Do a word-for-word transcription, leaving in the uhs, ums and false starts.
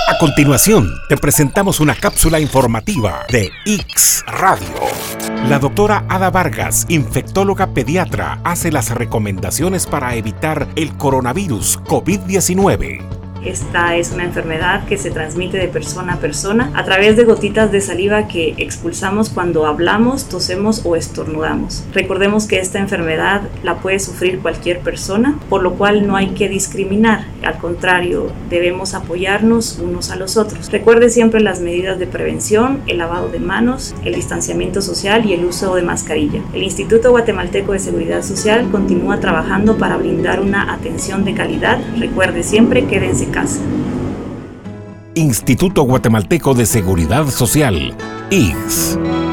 A continuación, te presentamos una cápsula informativa de I K S Radio. La doctora Ada Vargas, infectóloga pediatra, hace las recomendaciones para evitar el coronavirus COVID diecinueve. Esta es una enfermedad que se transmite de persona a persona a través de gotitas de saliva que expulsamos cuando hablamos, tosemos o estornudamos. Recordemos que esta enfermedad la puede sufrir cualquier persona, por lo cual no hay que discriminar. Al contrario, debemos apoyarnos unos a los otros. Recuerde siempre las medidas de prevención, el lavado de manos, el distanciamiento social y el uso de mascarilla. El Instituto Guatemalteco de Seguridad Social continúa trabajando para brindar una atención de calidad. Recuerde siempre, quédense en casa. Instituto Guatemalteco de Seguridad Social, I K S.